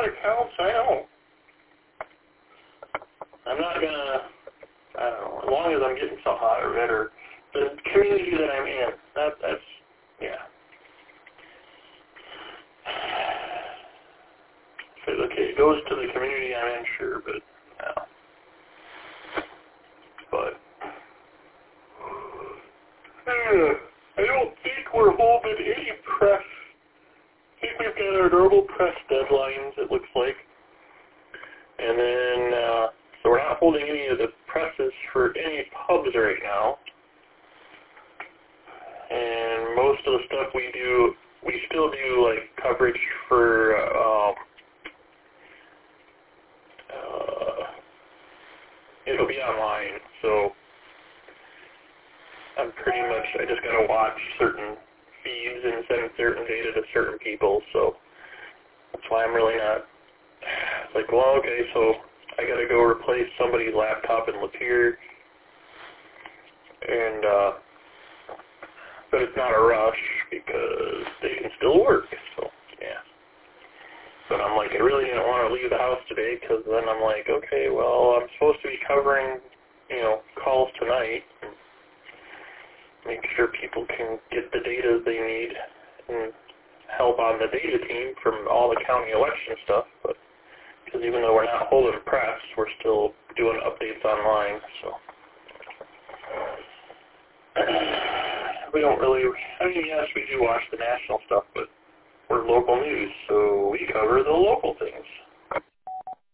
lot of counts, I know. I'm not gonna, I don't know, as long as I'm getting something out of it, or the community that I'm in, that's, yeah. So, okay, it goes to the community I'm in, sure, but, yeah. But, I don't think we're holding any press. I think we've got our normal press deadlines, it looks like. And then, so we're not holding any of the presses for any pubs right now. And most of the stuff we do, we still do, like, coverage for, it'll be online, so I'm pretty much, I just gotta watch certain feeds and send certain data to certain people, so that's why I'm really not, it's like, well, okay, so I gotta go replace somebody's laptop in Lapeer, and, but it's not a rush, because they can still work, so, yeah. But I'm like, I really didn't want to leave the house today, because then I'm like, okay, well, I'm supposed to be covering, calls tonight, and make sure people can get the data they need, and help on the data team from all the county election stuff, but because even though we're not holding press, we're still doing updates online, so. We don't really, I mean, yes, we do watch the national stuff, but we're local news, so we cover the local things.